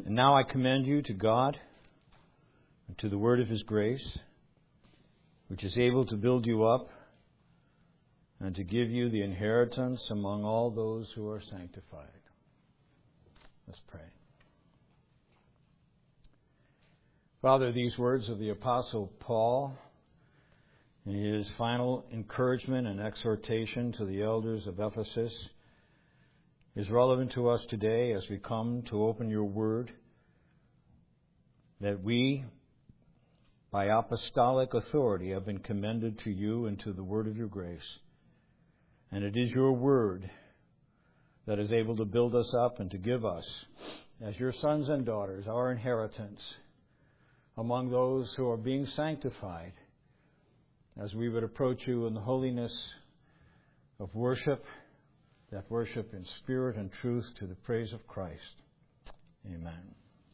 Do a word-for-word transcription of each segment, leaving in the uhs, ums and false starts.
And now I commend you to God and to the word of His grace, which is able to build you up and to give you the inheritance among all those who are sanctified. Let's pray. Father, these words of the Apostle Paul in his final encouragement and exhortation to the elders of Ephesus is relevant to us today as we come to open your word, that we, by apostolic authority, have been commended to you and to the word of your grace. And it is your word that is able to build us up and to give us, as your sons and daughters, our inheritance among those who are being sanctified, as we would approach you in the holiness of worship, that worship in spirit and truth to the praise of Christ. Amen.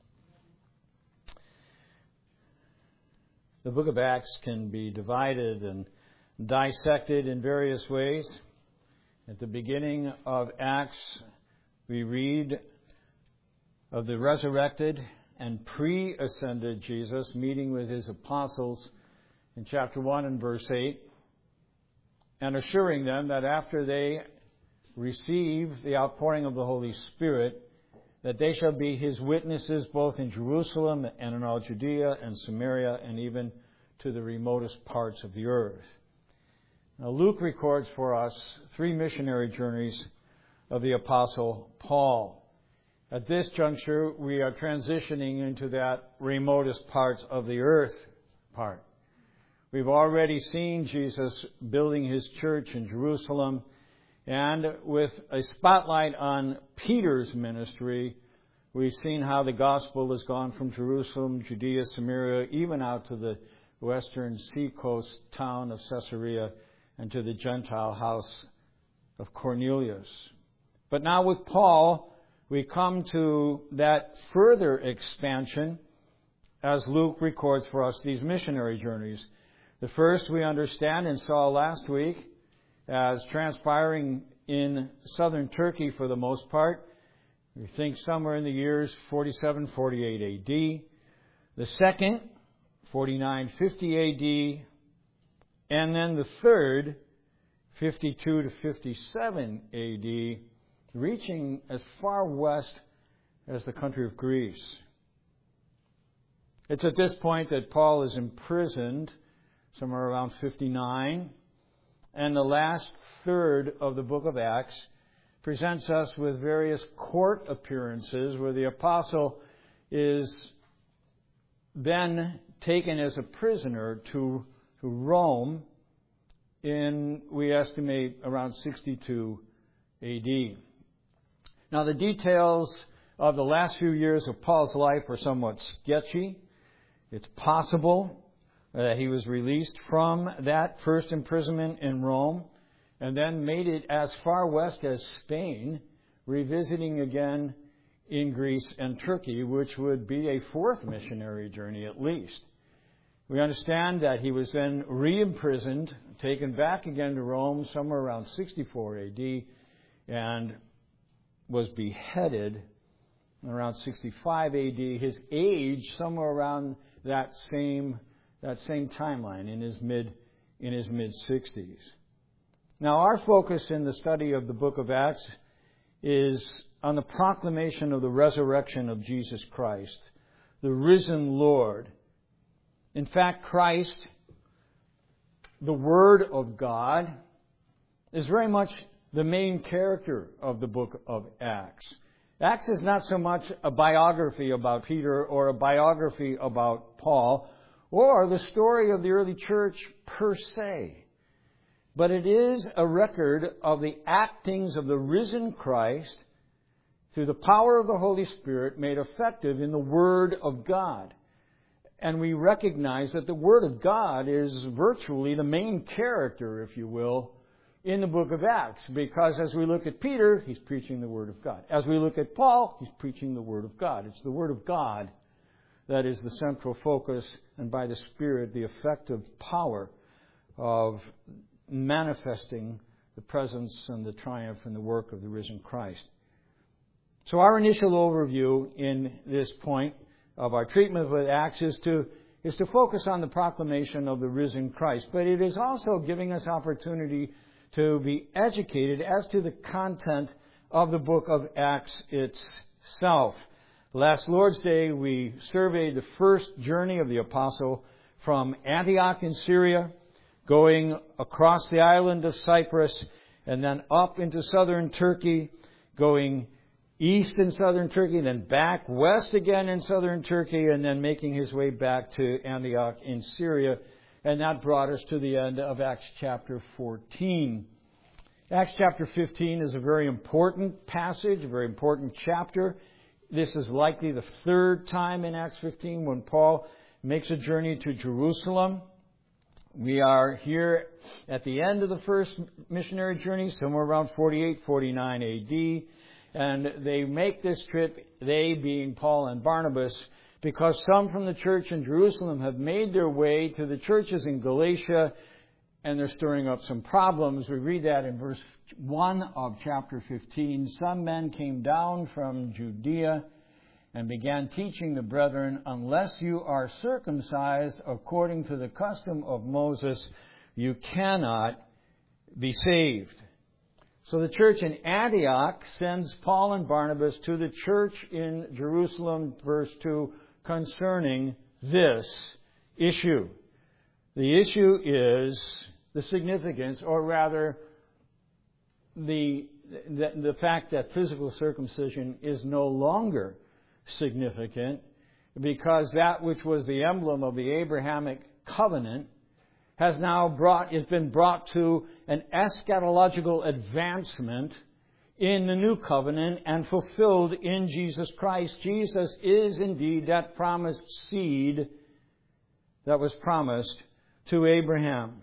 The book of Acts can be divided and dissected in various ways. At the beginning of Acts, we read of the resurrected and pre-ascended Jesus meeting with his apostles in chapter one and verse eight, and assuring them that after they receive the outpouring of the Holy Spirit, that they shall be his witnesses both in Jerusalem and in all Judea and Samaria and even to the remotest parts of the earth. Now, Luke records for us three missionary journeys of the Apostle Paul. At this juncture, we are transitioning into that remotest parts of the earth part. We've already seen Jesus building his church in Jerusalem, and with a spotlight on Peter's ministry, we've seen how the gospel has gone from Jerusalem, Judea, Samaria, even out to the western seacoast town of Caesarea and to the Gentile house of Cornelius. But now with Paul, we come to that further expansion as Luke records for us these missionary journeys. The first we understand and saw last week as transpiring in southern Turkey for the most part. We think somewhere in the years forty-seven, forty-eight A D. The second, forty-nine, fifty A D. And then the third, fifty-two to fifty-seven A D, reaching as far west as the country of Greece. It's at this point that Paul is imprisoned, somewhere around fifty-nine. And the last third of the book of Acts presents us with various court appearances where the apostle is then taken as a prisoner to, to Rome in, we estimate, around sixty-two A D. Now, the details of the last few years of Paul's life are somewhat sketchy. It's possible that he was released from that first imprisonment in Rome and then made it as far west as Spain, revisiting again in Greece and Turkey, which would be a fourth missionary journey at least. We understand that he was then re-imprisoned, taken back again to Rome somewhere around sixty-four A D, and was beheaded around sixty-five A D. His age somewhere around that same that same timeline, in his mid in his mid sixties. Now, our focus in the study of the book of Acts is on the proclamation of the resurrection of Jesus Christ, the risen Lord. In fact, Christ, the Word of God, is very much the main character of the book of Acts. Acts is not so much a biography about Peter or a biography about Paul or the story of the early church per se, but it is a record of the actings of the risen Christ through the power of the Holy Spirit made effective in the Word of God. And we recognize that the Word of God is virtually the main character, if you will, in the book of Acts, because as we look at Peter, he's preaching the Word of God. As we look at Paul, he's preaching the Word of God. It's the Word of God that is the central focus, and by the Spirit, the effective power of manifesting the presence and the triumph and the work of the risen Christ. So our initial overview in this point of our treatment with Acts is to is to focus on the proclamation of the risen Christ. But it is also giving us opportunity to be educated as to the content of the book of Acts itself. Last Lord's Day, we surveyed the first journey of the apostle from Antioch in Syria, going across the island of Cyprus, and then up into southern Turkey, going east in southern Turkey, then back west again in southern Turkey, and then making his way back to Antioch in Syria. And that brought us to the end of Acts chapter fourteen. Acts chapter fifteen is a very important passage, a very important chapter. This is likely the third time in Acts fifteen when Paul makes a journey to Jerusalem. We are here at the end of the first missionary journey, somewhere around forty-eight, forty-nine A D. And they make this trip, they being Paul and Barnabas, because some from the church in Jerusalem have made their way to the churches in Galatia, and they're stirring up some problems. We read that in verse one of chapter fifteen. Some men came down from Judea and began teaching the brethren, unless you are circumcised according to the custom of Moses, you cannot be saved. So the church in Antioch sends Paul and Barnabas to the church in Jerusalem, verse two, concerning this issue. The issue is the significance, or rather, the, the, the fact that physical circumcision is no longer significant, because that which was the emblem of the Abrahamic covenant has now brought, it's been brought to an eschatological advancement in the new covenant and fulfilled in Jesus Christ. Jesus is indeed that promised seed that was promised to Abraham.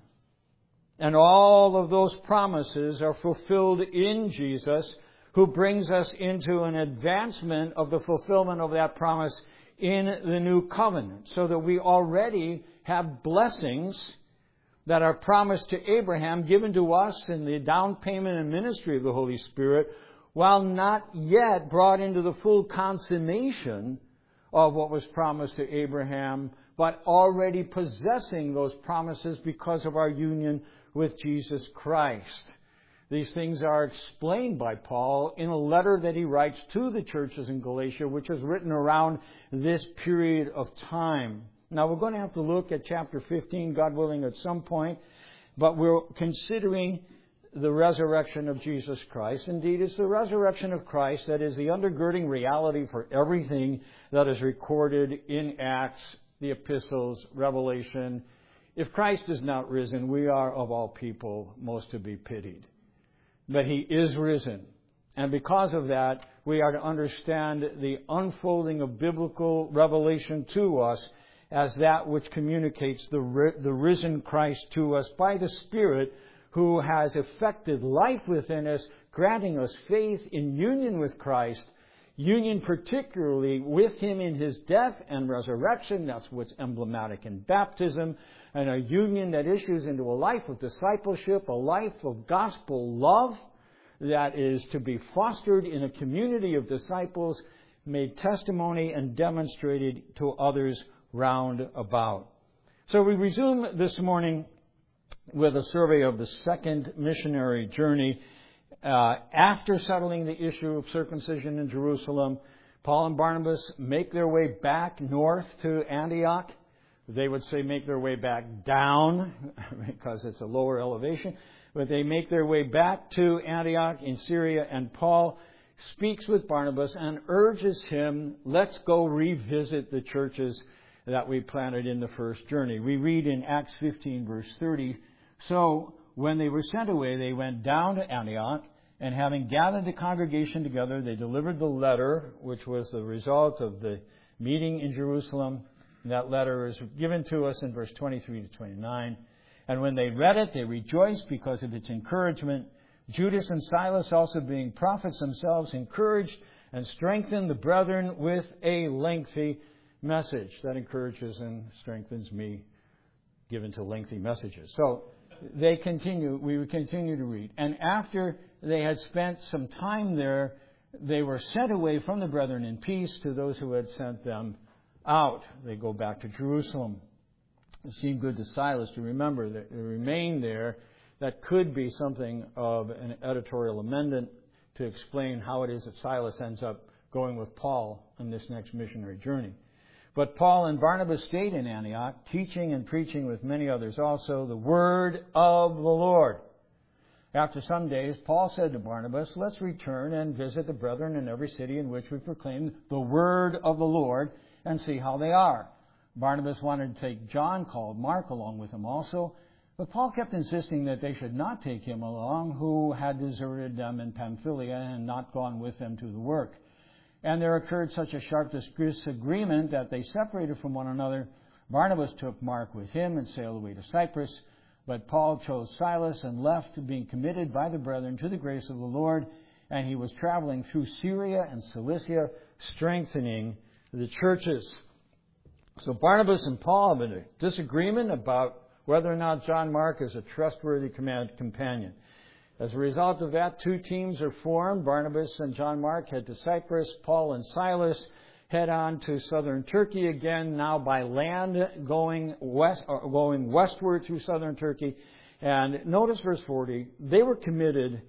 And all of those promises are fulfilled in Jesus, who brings us into an advancement of the fulfillment of that promise in the new covenant, so that we already have blessings that are promised to Abraham, given to us in the down payment and ministry of the Holy Spirit, while not yet brought into the full consummation of what was promised to Abraham, but already possessing those promises because of our union with Jesus Christ. These things are explained by Paul in a letter that he writes to the churches in Galatia, which is written around this period of time. Now, we're going to have to look at chapter fifteen, God willing, at some point, but we're considering the resurrection of Jesus Christ. Indeed, it's the resurrection of Christ that is the undergirding reality for everything that is recorded in Acts, the epistles, Revelation. If Christ is not risen, we are, of all people, most to be pitied. But He is risen. And because of that, we are to understand the unfolding of biblical revelation to us as that which communicates the, the risen Christ to us by the Spirit, who has effected life within us, granting us faith in union with Christ, union particularly with Him in His death and resurrection. That's what's emblematic in baptism, and a union that issues into a life of discipleship, a life of gospel love that is to be fostered in a community of disciples, made testimony and demonstrated to others round about. So we resume this morning with a survey of the second missionary journey. Uh, after settling the issue of circumcision in Jerusalem, Paul and Barnabas make their way back north to Antioch. They would say make their way back down because it's a lower elevation. But they make their way back to Antioch in Syria, and Paul speaks with Barnabas and urges him, let's go revisit the churches that we planted in the first journey. We read in Acts fifteen, verse thirty, so when they were sent away, they went down to Antioch, and having gathered the congregation together, they delivered the letter, which was the result of the meeting in Jerusalem. And that letter is given to us in verse twenty-three to twenty-nine. And when they read it, they rejoiced because of its encouragement. Judas and Silas, also being prophets themselves, encouraged and strengthened the brethren with a lengthy message. That encourages and strengthens me, given to lengthy messages. So they continue, we would continue to read. And after they had spent some time there, they were sent away from the brethren in peace to those who had sent them out. They go back to Jerusalem. It seemed good to Silas to remember that they remain there. That could be something of an editorial amendment to explain how it is that Silas ends up going with Paul on this next missionary journey. But Paul and Barnabas stayed in Antioch, teaching and preaching with many others also the word of the Lord. After some days, Paul said to Barnabas, let's return and visit the brethren in every city in which we proclaim the word of the Lord and see how they are. Barnabas wanted to take John, called Mark, along with him also, but Paul kept insisting that they should not take him along, who had deserted them in Pamphylia and not gone with them to the work. And there occurred such a sharp disagreement that they separated from one another. Barnabas took Mark with him and sailed away to Cyprus, but Paul chose Silas and left, being committed by the brethren to the grace of the Lord, and he was traveling through Syria and Cilicia, strengthening the churches. So Barnabas and Paul have a disagreement about whether or not John Mark is a trustworthy companion. As a result of that, two teams are formed. Barnabas and John Mark head to Cyprus. Paul and Silas head on to southern Turkey again, now by land, going west, or going westward through southern Turkey. And notice verse forty, they were committed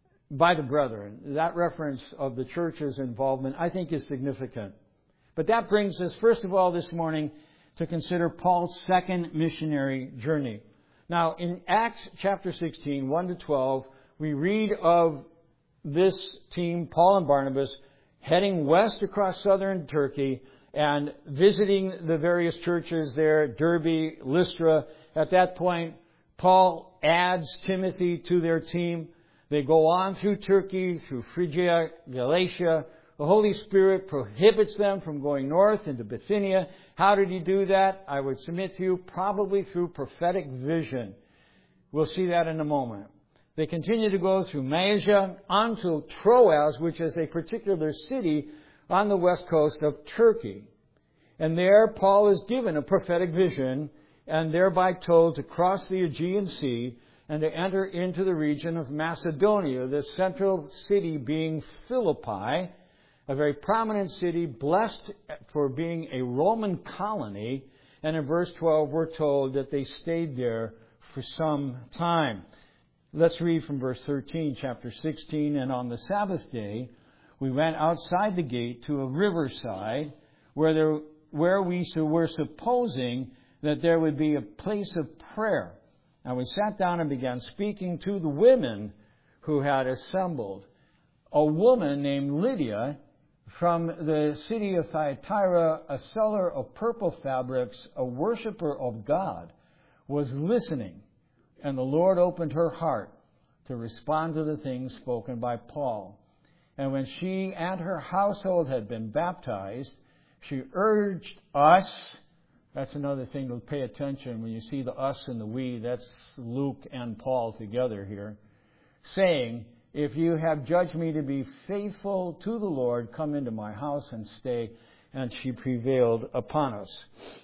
by the brethren. That reference of the church's involvement, I think, is significant. But that brings us, first of all, this morning to consider Paul's second missionary journey. Now, in Acts chapter sixteen, one to twelve, we read of this team, Paul and Barnabas, heading west across southern Turkey and visiting the various churches there, Derbe, Lystra. At that point, Paul adds Timothy to their team. They go on through Turkey, through Phrygia, Galatia. The Holy Spirit prohibits them from going north into Bithynia. How did he do that? I would submit to you, probably through prophetic vision. We'll see that in a moment. They continue to go through Mysia on to Troas, which is a particular city on the west coast of Turkey. And there Paul is given a prophetic vision and thereby told to cross the Aegean Sea and to enter into the region of Macedonia, the central city being Philippi, a very prominent city, blessed for being a Roman colony. And in verse twelve, we're told that they stayed there for some time. Let's read from verse thirteen, chapter sixteen. And on the Sabbath day, we went outside the gate to a riverside where there, where we were supposing that there would be a place of prayer. And we sat down and began speaking to the women who had assembled. A woman named Lydia from the city of Thyatira, a seller of purple fabrics, a worshiper of God, was listening. And the Lord opened her heart to respond to the things spoken by Paul. And when she and her household had been baptized, she urged us. That's another thing to pay attention when you see the us and the we. That's Luke and Paul together here. Saying, if you have judged me to be faithful to the Lord, come into my house and stay. And she prevailed upon us.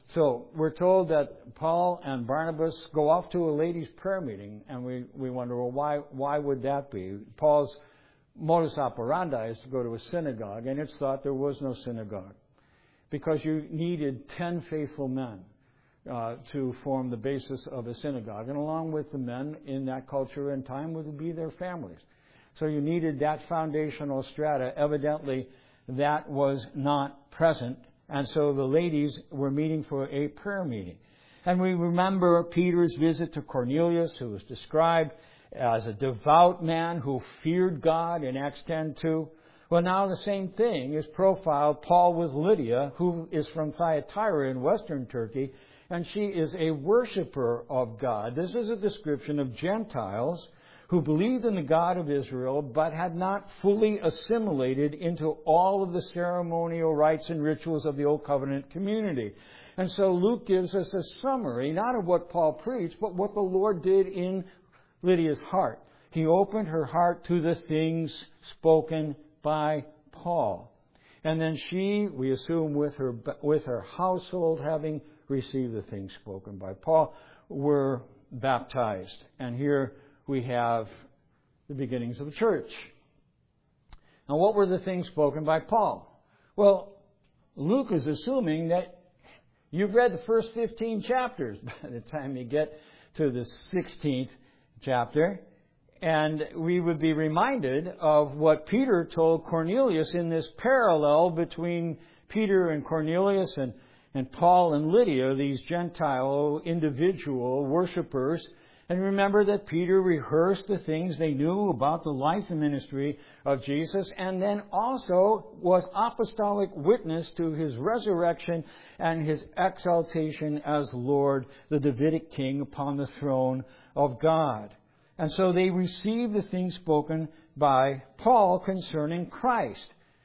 So we're told that Paul and Barnabas go off to a ladies' prayer meeting, and we, we wonder, well, why why would that be? Paul's modus operandi is to go to a synagogue, and it's thought there was no synagogue because you needed ten faithful men uh, to form the basis of a synagogue. And along with the men in that culture and time would be their families. So you needed that foundational strata. Evidently, that was not present, and so the ladies were meeting for a prayer meeting. And we remember Peter's visit to Cornelius, who was described as a devout man who feared God in Acts ten two. Well, now the same thing is profiled, Paul with Lydia, who is from Thyatira in western Turkey, and she is a worshiper of God. This is a description of Gentiles who believed in the God of Israel, but had not fully assimilated into all of the ceremonial rites and rituals of the Old Covenant community. And so Luke gives us a summary, not of what Paul preached, but what the Lord did in Lydia's heart. He opened her heart to the things spoken by Paul. And then she, we assume with her, with her household, having received the things spoken by Paul, were baptized. And here we have the beginnings of the church. Now, what were the things spoken by Paul? Well, Luke is assuming that you've read the first fifteen chapters by the time you get to the sixteenth chapter. And we would be reminded of what Peter told Cornelius in this parallel between Peter and Cornelius and, and Paul and Lydia, these Gentile individual worshipers. And remember that Peter rehearsed the things they knew about the life and ministry of Jesus, and then also was apostolic witness to His resurrection and His exaltation as Lord, the Davidic king upon the throne of God. And so they received the things spoken by Paul concerning Christ.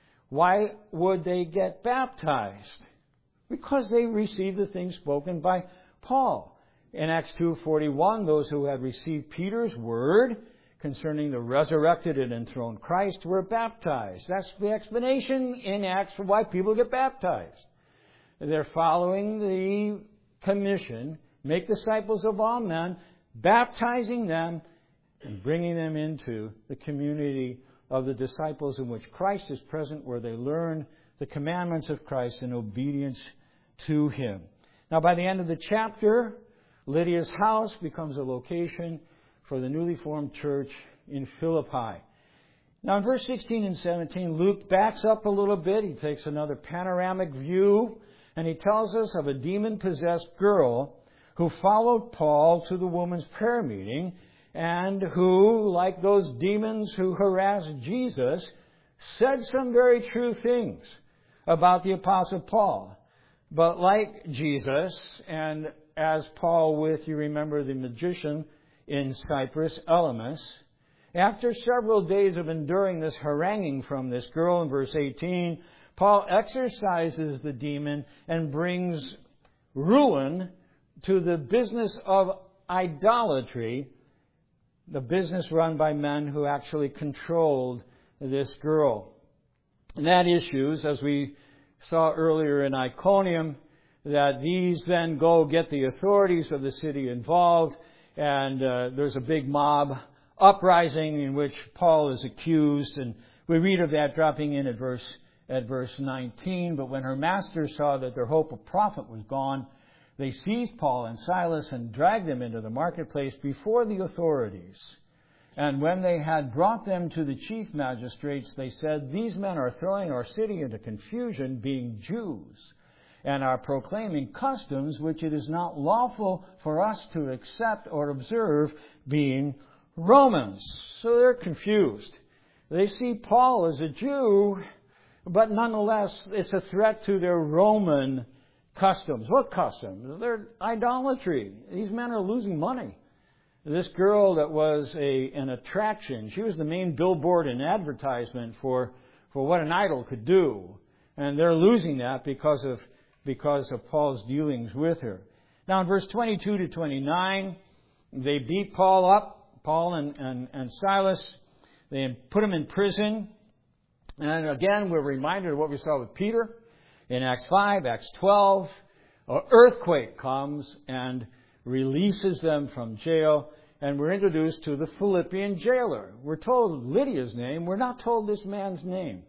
Why would they get baptized? Because they received the things spoken by Paul. In Acts two forty-one, those who had received Peter's word concerning the resurrected and enthroned Christ were baptized. That's the explanation in Acts for why people get baptized. They're following the commission, make disciples of all men, baptizing them and bringing them into the community of the disciples in which Christ is present, where they learn the commandments of Christ in obedience to Him. Now, by the end of the chapter, Lydia's house becomes a location for the newly formed church in Philippi. Now, in verse sixteen and seventeen, Luke backs up a little bit. He takes another panoramic view, and he tells us of a demon-possessed girl who followed Paul to the women's prayer meeting, and who, like those demons who harassed Jesus, said some very true things about the Apostle Paul. But like Jesus, and as Paul with, you remember the magician in Cyprus, Elymas, after several days of enduring this haranguing from this girl in verse eighteen, Paul exorcises the demon and brings ruin to the business of idolatry, the business run by men who actually controlled this girl. And that issues, as we saw earlier in Iconium, that these then go get the authorities of the city involved, and uh, there's a big mob uprising in which Paul is accused, and we read of that dropping in at verse at verse nineteen. But when her masters saw that their hope of profit was gone, they seized Paul and Silas and dragged them into the marketplace before the authorities. And when they had brought them to the chief magistrates, they said, "These men are throwing our city into confusion, being Jews, and are proclaiming customs which it is not lawful for us to accept or observe, being Romans." So they're confused. They see Paul as a Jew, but nonetheless it's a threat to their Roman customs. What customs? They're idolatry. These men are losing money. This girl that was a an attraction, she was the main billboard and advertisement for, for what an idol could do. And they're losing that because of because of Paul's dealings with her. Now in verse twenty-two to twenty-nine, they beat Paul up, Paul and, and, and Silas. They put him in prison. And again, we're reminded of what we saw with Peter in Acts five, Acts twelve. An earthquake comes and releases them from jail. And we're introduced to the Philippian jailer. We're told Lydia's name. We're not told this man's name.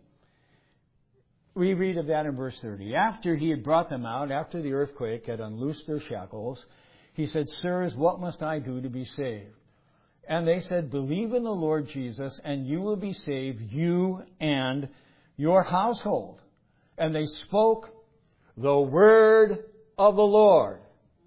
We read of that in verse thirty. After he had brought them out, after the earthquake had unloosed their shackles, he said, "Sirs, what must I do to be saved?" And they said, "Believe in the Lord Jesus, and you will be saved, you and your household." And they spoke the word of the Lord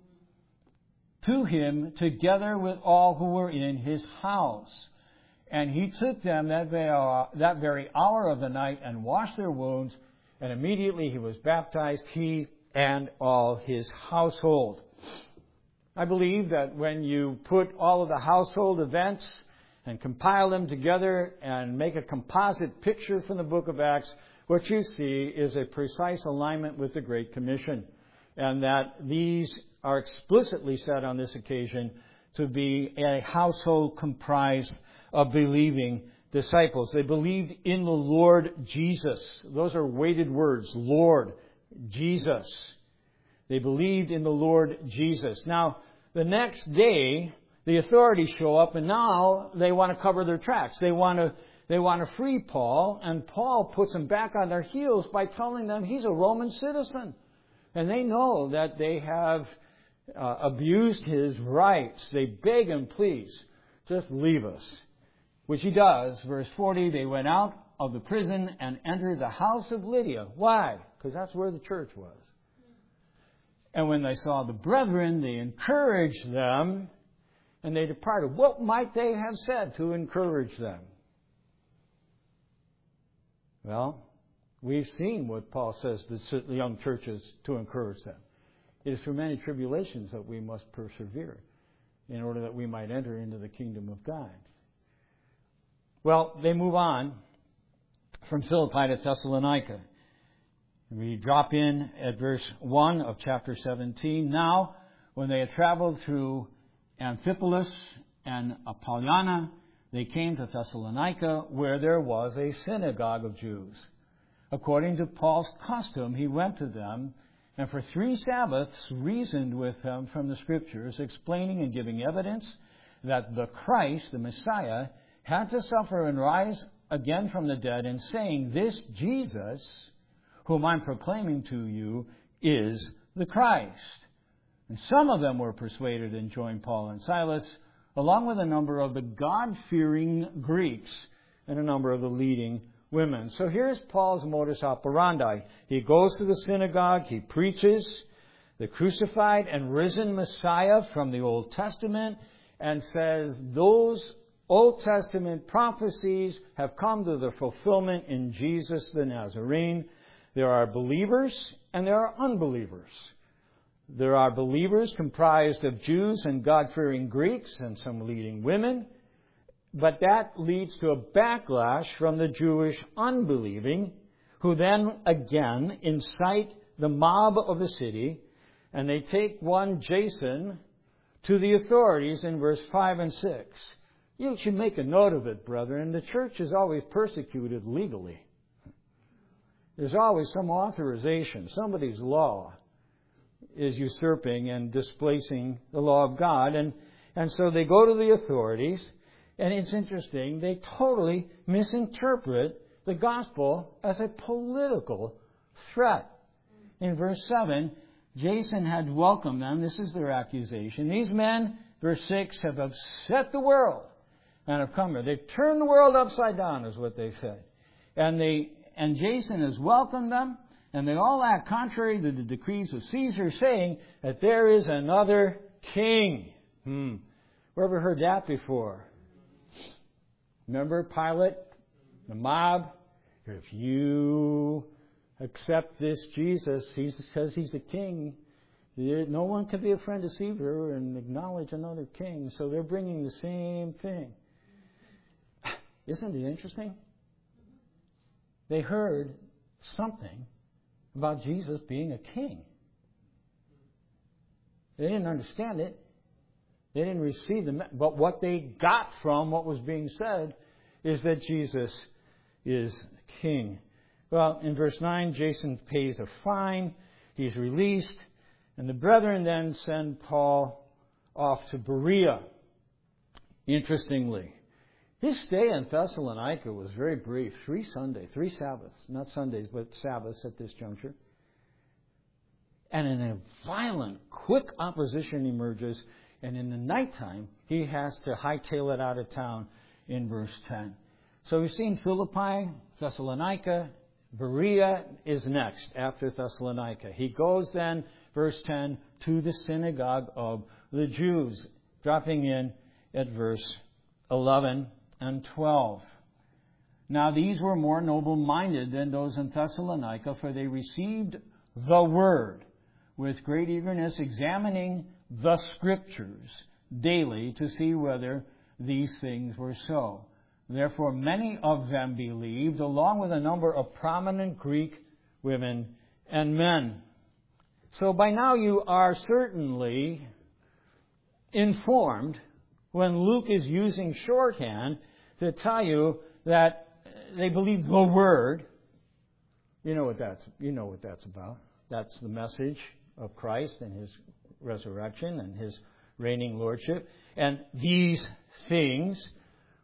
to him, together with all who were in his house. And he took them that very hour of the night and washed their wounds, and immediately he was baptized, he and all his household. I believe that when you put all of the household events and compile them together and make a composite picture from the book of Acts, what you see is a precise alignment with the Great Commission, and that these are explicitly said on this occasion to be a household comprised of believing disciples. They believed in the Lord Jesus. Those are weighted words. Lord Jesus. They believed in the Lord Jesus. Now, the next day, the authorities show up, and now they want to cover their tracks. They want to they want to free Paul, and Paul puts them back on their heels by telling them he's a Roman citizen. And they know that they have uh, abused his rights. They beg him, please, just leave us. Which he does. Verse forty, they went out of the prison and entered the house of Lydia. Why? Because that's where the church was. And when they saw the brethren, they encouraged them, and they departed. What might they have said to encourage them? Well, we've seen what Paul says to the young churches to encourage them. It is through many tribulations that we must persevere in order that we might enter into the kingdom of God. Well, they move on from Philippi to Thessalonica. We drop in at verse one of chapter seventeen. Now, when they had traveled through Amphipolis and Apollonia, they came to Thessalonica, where there was a synagogue of Jews. According to Paul's custom, he went to them, and for three Sabbaths reasoned with them from the Scriptures, explaining and giving evidence that the Christ, the Messiah, had to suffer and rise again from the dead, and saying, this Jesus, whom I'm proclaiming to you, is the Christ. And some of them were persuaded and joined Paul and Silas, along with a number of the God-fearing Greeks and a number of the leading women. So here's Paul's modus operandi. He goes to the synagogue, he preaches the crucified and risen Messiah from the Old Testament, and says those Old Testament prophecies have come to their fulfillment in Jesus the Nazarene. There are believers and there are unbelievers. There are believers comprised of Jews and God-fearing Greeks and some leading women. But that leads to a backlash from the Jewish unbelieving, who then again incite the mob of the city, and they take one Jason to the authorities in verse five and six. You should make a note of it, brethren. The church is always persecuted legally. There's always some authorization. Somebody's law is usurping and displacing the law of God. And, and so they go to the authorities. And it's interesting, they totally misinterpret the gospel as a political threat. In verse seven, Jason had welcomed them. This is their accusation. These men, verse six, have upset the world and have come here. They've turned the world upside down, is what they said. And they and Jason has welcomed them, and they all act contrary to the decrees of Caesar, saying that there is another king. Hmm. Where ever heard that before? Remember Pilate, the mob? If you accept this Jesus, he says he's a king. No one can be a friend of Caesar and acknowledge another king. So they're bringing the same thing. Isn't it interesting? They heard something about Jesus being a king. They didn't understand it. They didn't receive the message. But what they got from what was being said is that Jesus is king. Well, in verse nine, Jason pays a fine. He's released. And the brethren then send Paul off to Berea. Interestingly, his stay in Thessalonica was very brief. Three Sundays, three Sabbaths. Not Sundays, but Sabbaths at this juncture. And in a violent, quick opposition emerges. And in the nighttime, he has to hightail it out of town in verse ten. So we've seen Philippi, Thessalonica, Berea is next after Thessalonica. He goes then, verse ten, to the synagogue of the Jews, dropping in at verse eleven and twelve. Now these were more noble-minded than those in Thessalonica, for they received the word with great eagerness, examining the Scriptures daily to see whether these things were so. Therefore many of them believed, along with a number of prominent Greek women and men. So by now you are certainly informed when Luke is using shorthand to tell you that they believe the Word. You know what that's, you know what that's about. That's the message of Christ and His resurrection and His reigning lordship. And these things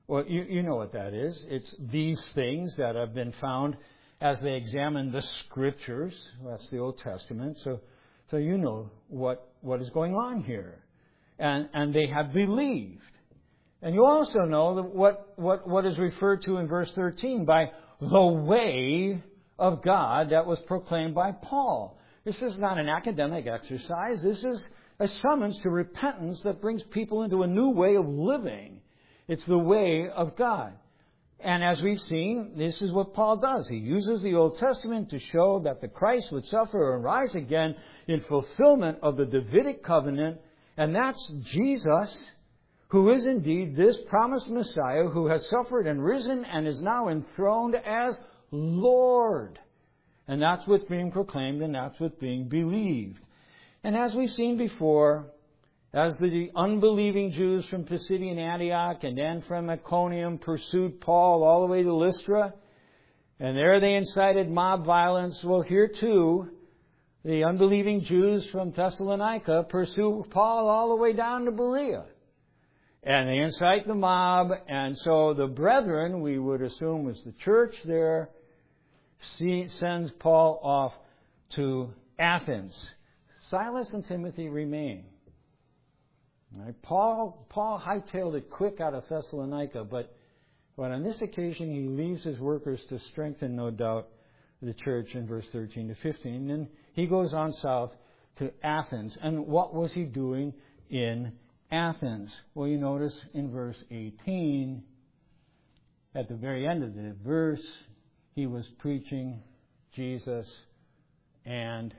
Well, you, you know what that is. It's these things that have been found as they examine the Scriptures. That's the Old Testament. So, so you know what, what is going on here. And, and they have believed. And you also know that what, what, what is referred to in verse thirteen by the way of God that was proclaimed by Paul. This is not an academic exercise. This is a summons to repentance that brings people into a new way of living. It's the way of God. And as we've seen, this is what Paul does. He uses the Old Testament to show that the Christ would suffer and rise again in fulfillment of the Davidic covenant. And that's Jesus, who is indeed this promised Messiah who has suffered and risen and is now enthroned as Lord. And that's what's being proclaimed and that's what's being believed. And as we've seen before, as the unbelieving Jews from Pisidian Antioch and then from Iconium pursued Paul all the way to Lystra, and there they incited mob violence, well, here too, the unbelieving Jews from Thessalonica pursue Paul all the way down to Berea. And they incite the mob, and so the brethren, we would assume was the church there, sends Paul off to Athens. Silas and Timothy remain. Right? Paul, Paul hightailed it quick out of Thessalonica, but, but on this occasion he leaves his workers to strengthen, no doubt, the church in verse thirteen to fifteen. And then he goes on south to Athens. And what was he doing in Athens? Well, you notice in verse eighteen, at the very end of the verse, he was preaching Jesus and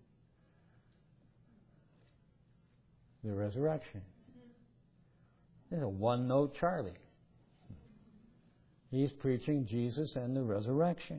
the resurrection. This is a one-note Charlie. He's preaching Jesus and the resurrection.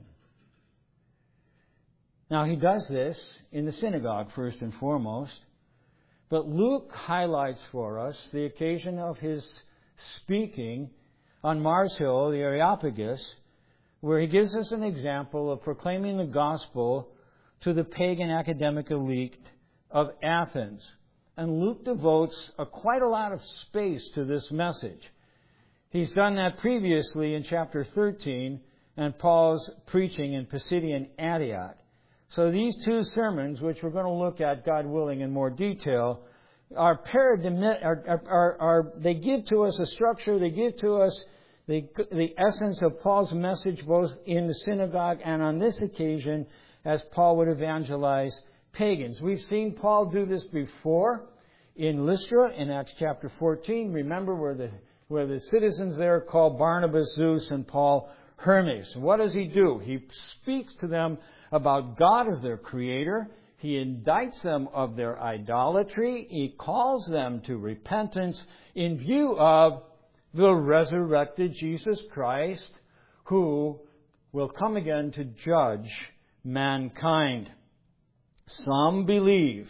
Now, he does this in the synagogue, first and foremost. But Luke highlights for us the occasion of his speaking on Mars Hill, the Areopagus, where he gives us an example of proclaiming the gospel to the pagan academic elite of Athens. And Luke devotes a, quite a lot of space to this message. He's done that previously in chapter thirteen and Paul's preaching in Pisidian Antioch. So these two sermons, which we're going to look at, God willing, in more detail, are paradigmatic. Are, are, are, are they give to us a structure. They give to us the the essence of Paul's message, both in the synagogue and on this occasion, as Paul would evangelize pagans. We've seen Paul do this before in Lystra in Acts chapter fourteen. Remember where the where the citizens there call Barnabas Zeus and Paul Hermes. What does he do? He speaks to them about God as their creator. He indicts them of their idolatry. He calls them to repentance in view of the resurrected Jesus Christ, who will come again to judge mankind. Some believe.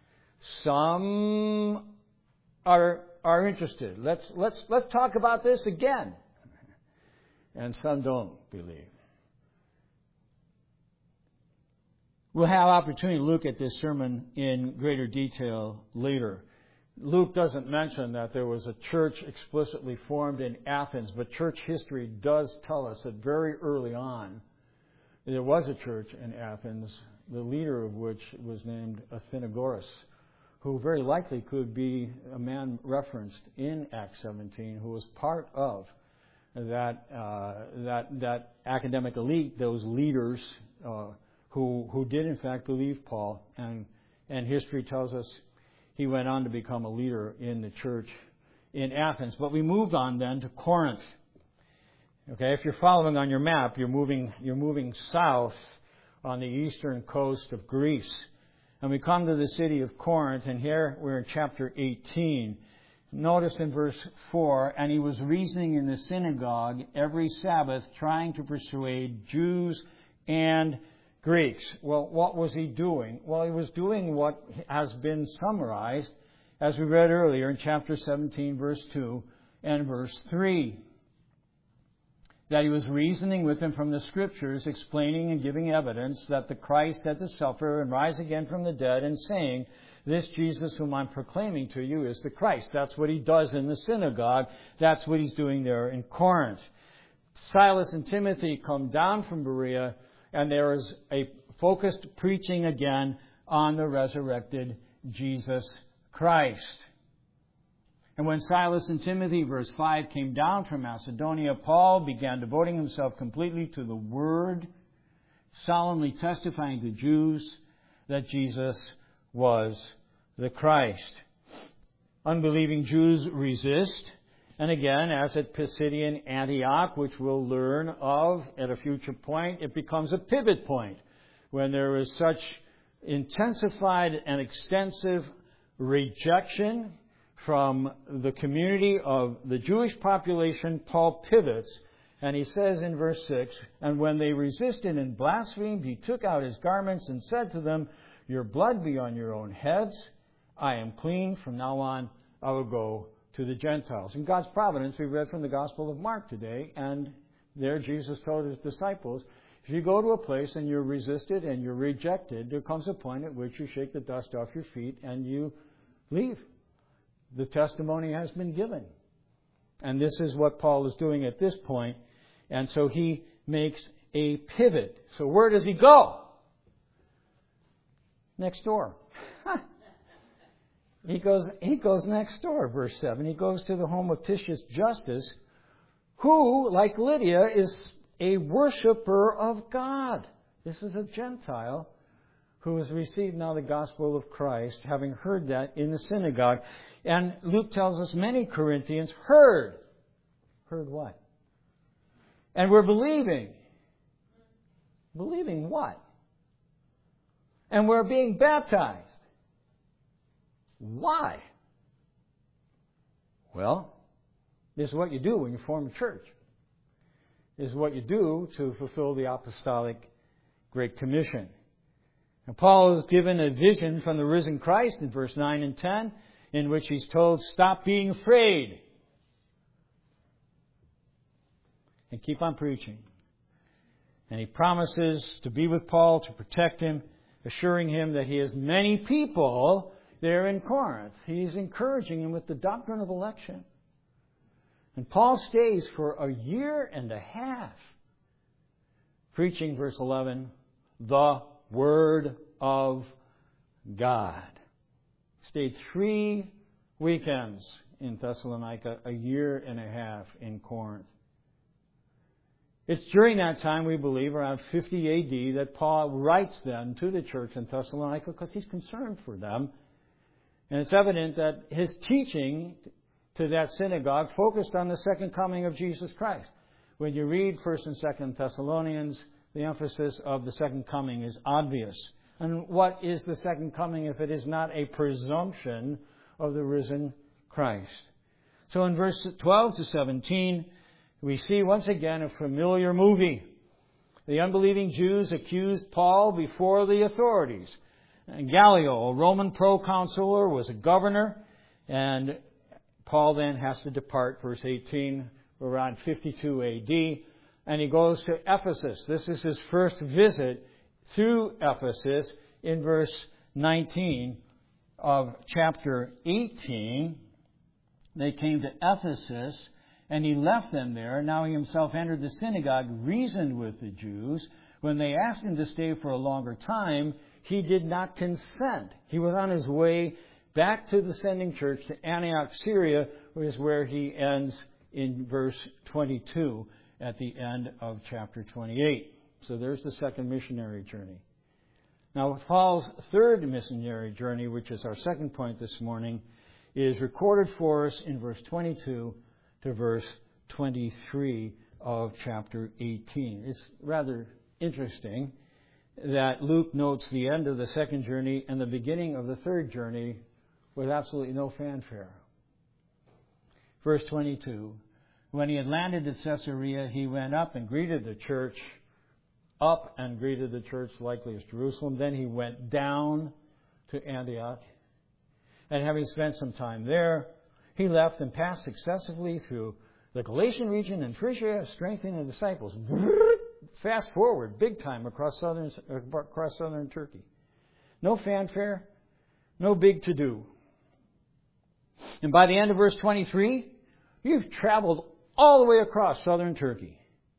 Some are are interested. Let's let's let's talk about this again. And some don't believe. We'll have opportunity to look at this sermon in greater detail later. Luke doesn't mention that there was a church explicitly formed in Athens, but church history does tell us that very early on there was a church in Athens, the leader of which was named Athenagoras, who very likely could be a man referenced in Acts seventeen, who was part of that uh, that that academic elite, those leaders uh, who who did in fact believe Paul, and and history tells us he went on to become a leader in the church in Athens. But we moved on then to Corinth. Okay, if you're following on your map, you're moving you're moving south on the eastern coast of Greece. And we come to the city of Corinth, and here we're in chapter eighteen. Notice in verse four, and he was reasoning in the synagogue every Sabbath, trying to persuade Jews and Greeks. Well, what was he doing? Well, he was doing what has been summarized, as we read earlier in chapter seventeen, verse two and verse three. that he was reasoning with them from the Scriptures, explaining and giving evidence that the Christ had to suffer and rise again from the dead, and saying, this Jesus whom I'm proclaiming to you is the Christ. That's what he does in the synagogue. That's what he's doing there in Corinth. Silas and Timothy come down from Berea, and there is a focused preaching again on the resurrected Jesus Christ. And when Silas and Timothy, verse five, came down from Macedonia, Paul began devoting himself completely to the Word, solemnly testifying to Jews that Jesus was the Christ. Unbelieving Jews resist. And again, as at Pisidian Antioch, which we'll learn of at a future point, it becomes a pivot point when there is such intensified and extensive rejection from the community of the Jewish population. Paul pivots, and he says in verse six, and when they resisted and blasphemed, he took out his garments and said to them, your blood be on your own heads. I am clean. From now on, I will go to the Gentiles. In God's providence, we read from the Gospel of Mark today, and there Jesus told his disciples, if you go to a place and you're resisted and you're rejected, there comes a point at which you shake the dust off your feet and you leave. The testimony has been given. And this is what Paul is doing at this point. And so he makes a pivot. So where does he go? Next door. he goes he goes next door, verse seven. He goes to the home of Titius Justus, who, like Lydia, is a worshiper of God. This is a Gentile who has received now the gospel of Christ, having heard that in the synagogue. And Luke tells us many Corinthians heard. Heard what? And we're believing. Believing what? And we're being baptized. Why? Well, this is what you do when you form a church. This is what you do to fulfill the apostolic Great Commission. And Paul is given a vision from the risen Christ in verse nine and ten, in which he's told, stop being afraid and keep on preaching. And he promises to be with Paul, to protect him, assuring him that he has many people there in Corinth. He's encouraging him with the doctrine of election. And Paul stays for a year and a half, preaching, verse eleven, the Word of God. Stayed three weekends in Thessalonica, a year and a half in Corinth. It's during that time, we believe, around fifty A D, that Paul writes then to the church in Thessalonica because he's concerned for them. And it's evident that his teaching to that synagogue focused on the second coming of Jesus Christ. When you read First and Second Thessalonians, the emphasis of the second coming is obvious. And what is the second coming if it is not a presumption of the risen Christ? So in verse twelve to seventeen, we see once again a familiar movie. The unbelieving Jews accused Paul before the authorities. And Gallio, a Roman proconsular, was a governor, and Paul then has to depart, verse eighteen, around fifty-two A D, and he goes to Ephesus. This is his first visit through Ephesus in verse nineteen of chapter eighteen. They came to Ephesus, and he left them there. Now he himself entered the synagogue, reasoned with the Jews. When they asked him to stay for a longer time, he did not consent. He was on his way back to the sending church to Antioch, Syria, which is where he ends in verse twenty-two at the end of chapter twenty-eight. So there's the second missionary journey. Now, Paul's third missionary journey, which is our second point this morning, is recorded for us in verse twenty-two to verse twenty-three of chapter eighteen. It's rather interesting that Luke notes the end of the second journey and the beginning of the third journey with absolutely no fanfare. Verse twenty-two, when he had landed at Caesarea, he went up and greeted the church, up and greeted the church, likely as Jerusalem. Then he went down to Antioch. And having spent some time there, he left and passed successively through The Galatian region and Phrygia strengthening the disciples. Fast forward, big time, across southern, across southern Turkey. No fanfare, no big to-do. And by the end of verse twenty-three, you've traveled all the way across southern Turkey.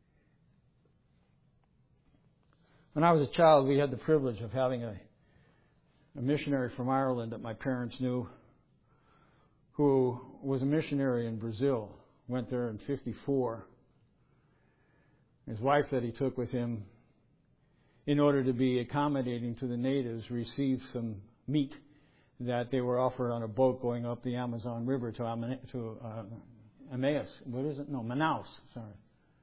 When I was a child, we had the privilege of having a, a missionary from Ireland that my parents knew, who was a missionary in Brazil. Went there in fifty-four. His wife that he took with him, in order to be accommodating to the natives, received some meat that they were offered on a boat going up the Amazon River to, Am- to uh, Emmaus. What is it? No, Manaus. Sorry.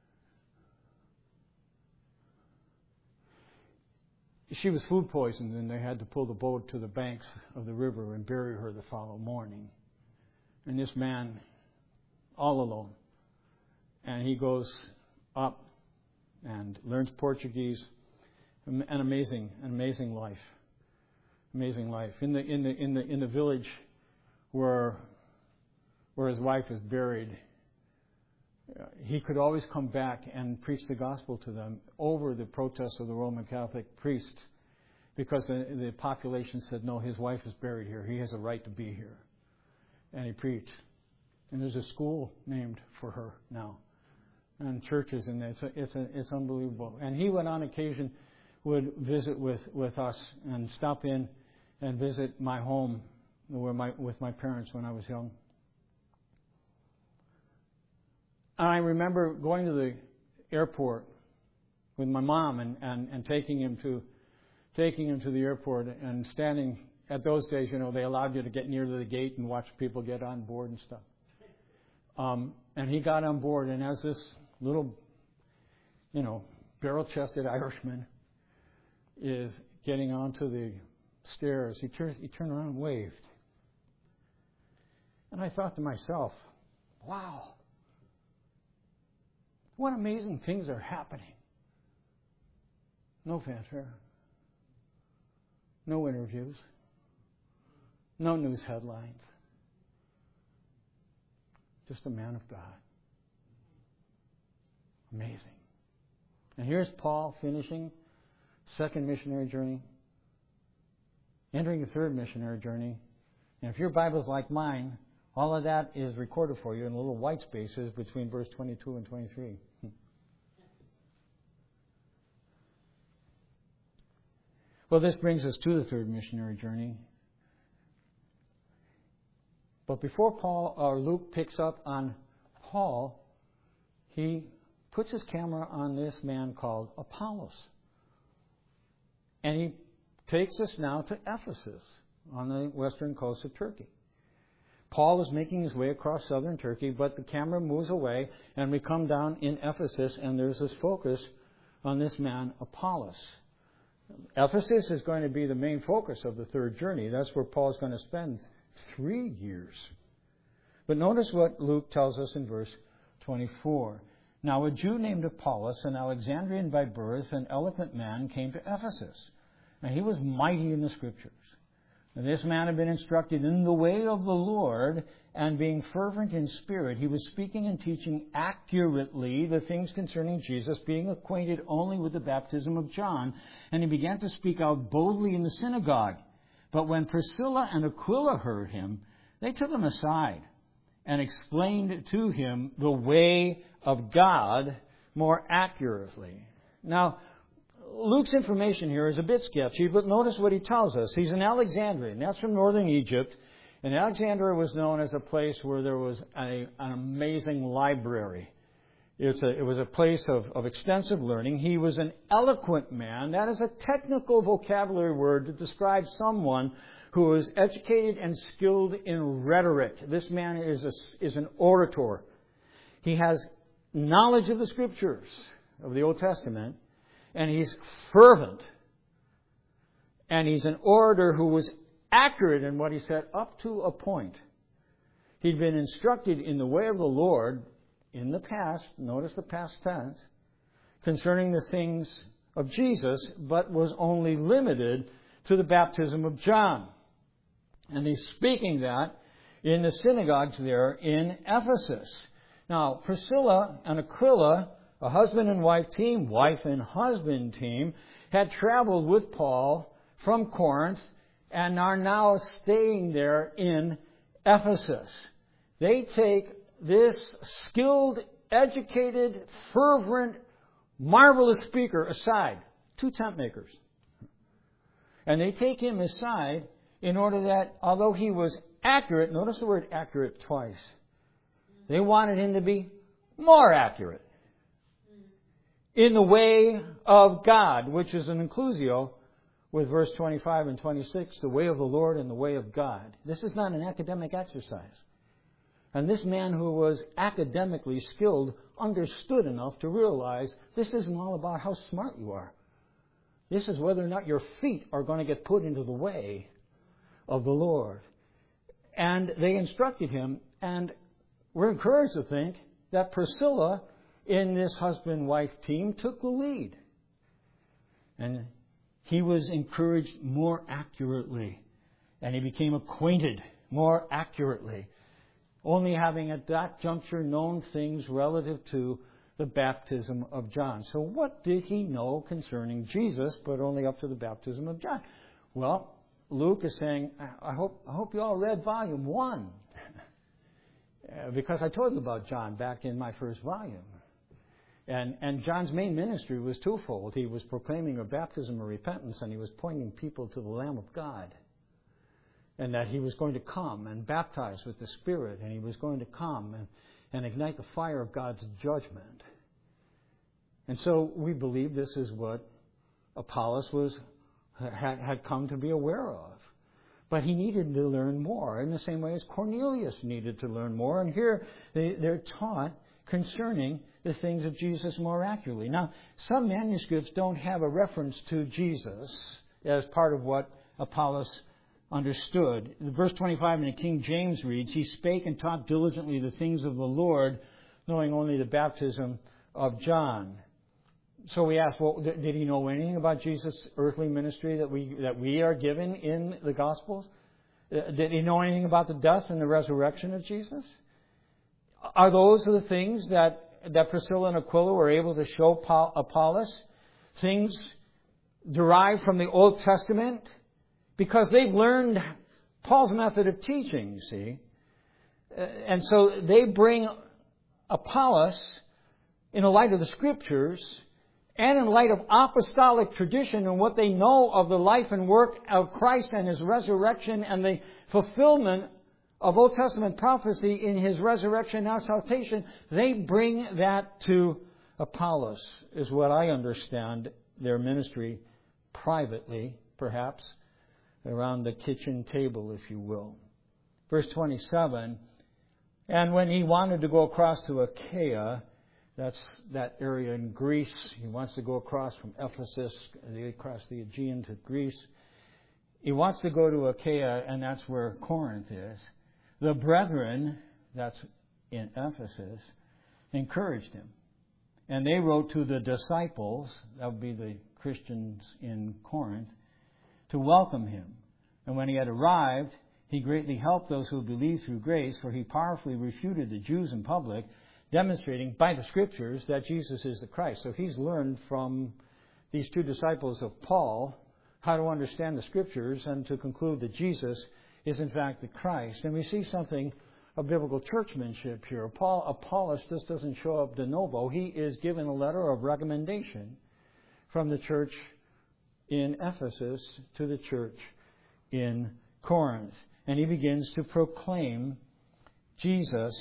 She was food poisoned, and they had to pull the boat to the banks of the river and bury her the following morning. And this man, all alone, and he goes up and learns Portuguese. An amazing, an amazing life, amazing life in the in the in the in the village where where his wife is buried. He could always come back and preach the gospel to them over the protests of the Roman Catholic priests, because the, the population said, no, his wife is buried here. He has a right to be here. And he preached. And there's a school named for her now. And churches, and it's, a, it's, a, it's unbelievable. And he would on occasion would visit with, with us and stop in and visit my home where my, with my parents when I was young. And I remember going to the airport with my mom and, and, and taking him to taking him to the airport and standing. At those days, you know, they allowed you to get near to the gate and watch people get on board and stuff. Um, and he got on board, and as this little, you know, barrel-chested Irishman is getting onto the stairs, he turned he turned around and waved. And I thought to myself, wow. What amazing things are happening. No fanfare. No interviews. No news headlines. Just a man of God. Amazing. And here's Paul finishing second missionary journey, entering the third missionary journey. And if your Bible's like mine, all of that is recorded for you in little white spaces between verse twenty-two and twenty-three. Well, this brings us to the third missionary journey. But before Paul or Luke picks up on Paul, he puts his camera on this man called Apollos. And he takes us now to Ephesus on the western coast of Turkey. Paul is making his way across southern Turkey, but the camera moves away, and we come down in Ephesus, and there's this focus on this man, Apollos. Ephesus is going to be the main focus of the third journey. That's where Paul's going to spend three years. But notice what Luke tells us in verse twenty-four. Now a Jew named Apollos, an Alexandrian by birth, an eloquent man, came to Ephesus. Now he was mighty in the Scriptures. And this man had been instructed in the way of the Lord, and being fervent in spirit, he was speaking and teaching accurately the things concerning Jesus, being acquainted only with the baptism of John. And he began to speak out boldly in the synagogue. But when Priscilla and Aquila heard him, they took him aside and explained to him the way of God more accurately. Now, Luke's information here is a bit sketchy, but notice what he tells us. He's an Alexandrian. That's from northern Egypt. And Alexandria was known as a place where there was a, an amazing library. It's a, it was a place of, of extensive learning. He was an eloquent man. That is a technical vocabulary word to describe someone who is educated and skilled in rhetoric. This man is, a, is an orator. He has knowledge of the Scriptures, of the Old Testament. And he's fervent. And he's an orator who was accurate in what he said up to a point. He'd been instructed in the way of the Lord in the past, notice the past tense, concerning the things of Jesus, but was only limited to the baptism of John. And he's speaking that in the synagogues there in Ephesus. Now, Priscilla and Aquila, a husband and wife team, wife and husband team, had traveled with Paul from Corinth and are now staying there in Ephesus. They take this skilled, educated, fervent, marvelous speaker aside, two tent makers. And they take him aside in order that, although he was accurate, notice the word accurate twice, they wanted him to be more accurate in the way of God, which is an inclusio with verse twenty-five and twenty-six, the way of the Lord and the way of God. This is not an academic exercise. And this man who was academically skilled understood enough to realize this isn't all about how smart you are. This is whether or not your feet are going to get put into the way of the Lord. And they instructed him, and we're encouraged to think that Priscilla, in this husband-wife team, took the lead. And he was encouraged more accurately, and he became acquainted more accurately, only having at that juncture known things relative to the baptism of John. So what did he know concerning Jesus, but only up to the baptism of John? Well, Luke is saying, I hope, I hope you all read volume one, because I told you about John back in my first volume. And, and John's main ministry was twofold. He was proclaiming a baptism of repentance, and he was pointing people to the Lamb of God. And that he was going to come and baptize with the Spirit, and he was going to come and, and ignite the fire of God's judgment. And so we believe this is what Apollos was had, had come to be aware of. But he needed to learn more, in the same way as Cornelius needed to learn more. And here they, they're taught concerning the things of Jesus more accurately. Now, some manuscripts don't have a reference to Jesus as part of what Apollos understood. Verse twenty-five in the King James reads, he spake and taught diligently the things of the Lord, knowing only the baptism of John. So we ask, well, did he know anything about Jesus' earthly ministry that we that we are given in the Gospels? Did he know anything about the death and the resurrection of Jesus? Are those the things that, that Priscilla and Aquila were able to show Paul, Apollos? Things derived from the Old Testament? Because they've learned Paul's method of teaching, you see. And so they bring Apollos in the light of the Scriptures and in light of apostolic tradition and what they know of the life and work of Christ and His resurrection and the fulfillment of Old Testament prophecy in His resurrection and exaltation. They bring that to Apollos, is what I understand their ministry privately, perhaps, around the kitchen table, if you will. Verse twenty-seven, and when he wanted to go across to Achaia, that's that area in Greece, he wants to go across from Ephesus, across the Aegean to Greece. He wants to go to Achaia, and that's where Corinth is. The brethren, that's in Ephesus, encouraged him. And they wrote to the disciples, that would be the Christians in Corinth, to welcome him. And when he had arrived, he greatly helped those who believed through grace, for he powerfully refuted the Jews in public, demonstrating by the Scriptures that Jesus is the Christ. So he's learned from these two disciples of Paul how to understand the Scriptures and to conclude that Jesus is in fact the Christ. And we see something of biblical churchmanship here. Paul, Apollos just doesn't show up de novo. He is given a letter of recommendation from the church in Ephesus to the church in Corinth. And he begins to proclaim Jesus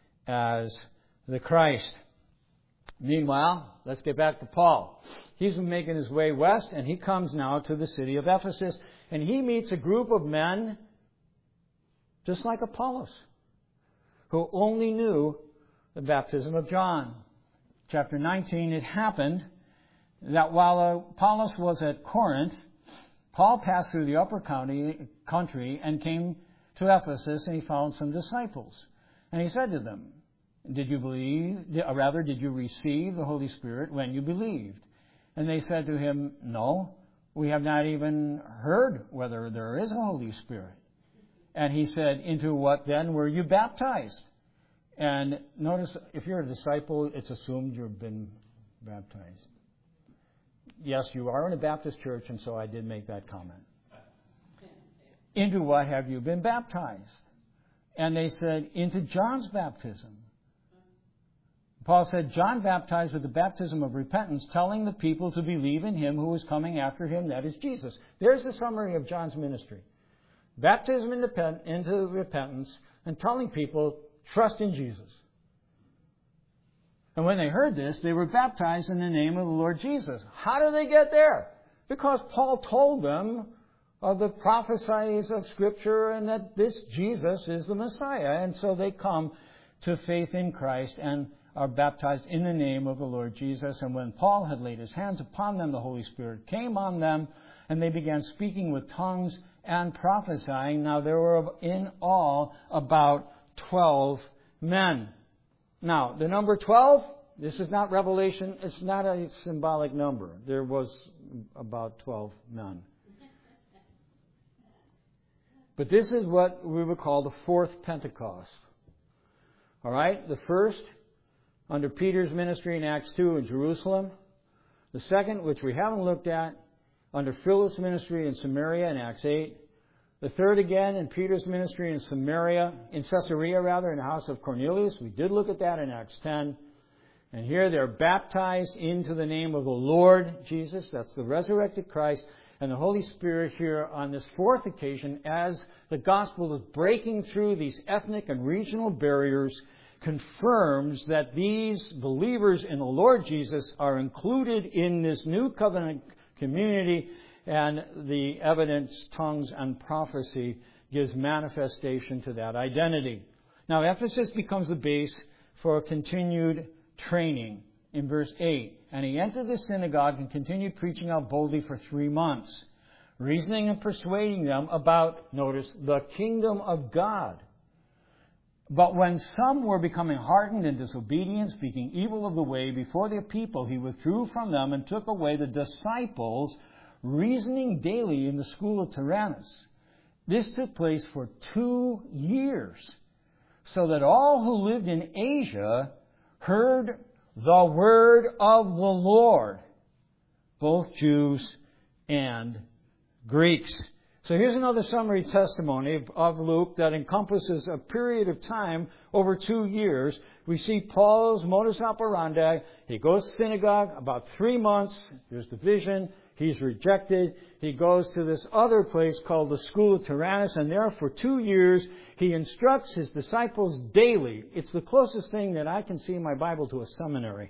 as the Christ. Meanwhile, let's get back to Paul. He's been making his way west, and he comes now to the city of Ephesus, and he meets a group of men just like Apollos, who only knew the baptism of John. Chapter nineteen, it happened that while Apollos was at Corinth, Paul passed through the upper county, country and came to Ephesus, and he found some disciples. And he said to them, Did you believe, or rather, did you receive the Holy Spirit when you believed? And they said to him, No, we have not even heard whether there is a Holy Spirit. And he said, Into what then were you baptized? And notice, if you're a disciple, it's assumed you've been baptized. Yes, you are in a Baptist church, and so I did make that comment. Into what have you been baptized? And they said, into John's baptism. Paul said, John baptized with the baptism of repentance, telling the people to believe in him who was coming after him, that is Jesus. There's the summary of John's ministry. Baptism into repentance and telling people, trust in Jesus. And when they heard this, they were baptized in the name of the Lord Jesus. How did they get there? Because Paul told them of the prophecies of Scripture and that this Jesus is the Messiah. And so they come to faith in Christ and are baptized in the name of the Lord Jesus. And when Paul had laid his hands upon them, the Holy Spirit came on them, and they began speaking with tongues and prophesying. Now there were in all about twelve men. Now, the number twelve, this is not Revelation, it's not a symbolic number. There was about twelve men. But this is what we would call the fourth Pentecost. All right? The first, under Peter's ministry in Acts two in Jerusalem. The second, which we haven't looked at, under Philip's ministry in Samaria in Acts eight. The third again in Peter's ministry in Samaria, in Caesarea rather, in the house of Cornelius. We did look at that in Acts ten. And here they're baptized into the name of the Lord Jesus. That's the resurrected Christ. And the Holy Spirit here on this fourth occasion, as the gospel is breaking through these ethnic and regional barriers, confirms that these believers in the Lord Jesus are included in this new covenant community. And the evidence, tongues, and prophecy gives manifestation to that identity. Now, Ephesus becomes the base for continued training. In verse eight, and he entered the synagogue and continued preaching out boldly for three months, reasoning and persuading them about, notice, the kingdom of God. But when some were becoming hardened and disobedient, speaking evil of the way before the people, he withdrew from them and took away the disciples, reasoning daily in the school of Tyrannus. This took place for two years, so that all who lived in Asia heard the word of the Lord, both Jews and Greeks. So here's another summary testimony of Luke that encompasses a period of time over two years. We see Paul's modus operandi. He goes to synagogue about three months. There's division. He's rejected. He goes to this other place called the School of Tyrannus, and there for two years he instructs his disciples daily. It's the closest thing that I can see in my Bible to a seminary.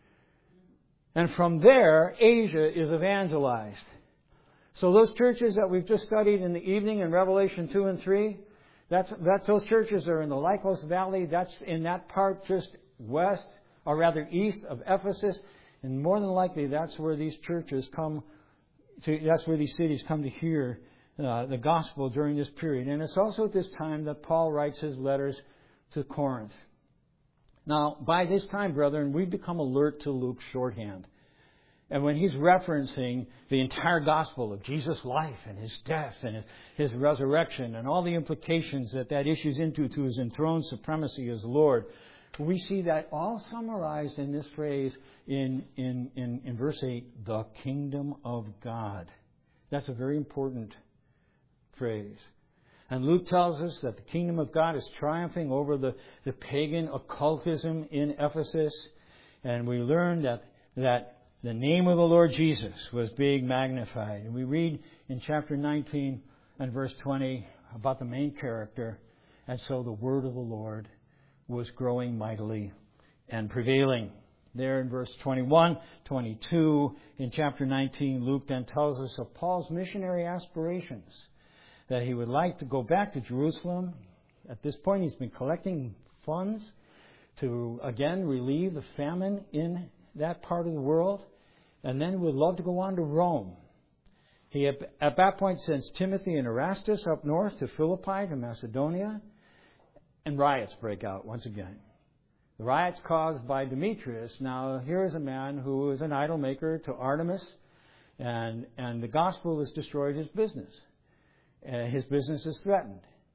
And from there, Asia is evangelized. So those churches that we've just studied in the evening in Revelation two and three, that's, that's those churches are in the Lycos Valley. That's in that part just west, or rather east of Ephesus. And more than likely, that's where these churches come to, that's where these cities come to hear uh, the gospel during this period. And it's also at this time that Paul writes his letters to Corinth. Now, by this time, brethren, we've become alert to Luke's shorthand. And when he's referencing the entire gospel of Jesus' life and his death and his resurrection and all the implications that that issues into to his enthroned supremacy as Lord, we see that all summarized in this phrase in, in, in, in verse eight, the kingdom of God. That's a very important phrase. And Luke tells us that the kingdom of God is triumphing over the, the pagan occultism in Ephesus. And we learn that, that the name of the Lord Jesus was being magnified. And we read in chapter nineteen and verse twenty about the main character. And so the word of the Lord was growing mightily and prevailing. There in verse twenty-one, twenty-two, in chapter nineteen, Luke then tells us of Paul's missionary aspirations, that he would like to go back to Jerusalem. At this point, he's been collecting funds to, again, relieve the famine in that part of the world, and then would love to go on to Rome. He, at that point, sends Timothy and Erastus up north to Philippi, to Macedonia, and riots break out once again. The riots caused by Demetrius. Now, here is a man who is an idol maker to Artemis, and, and the gospel has destroyed his business. Uh, his business is threatened.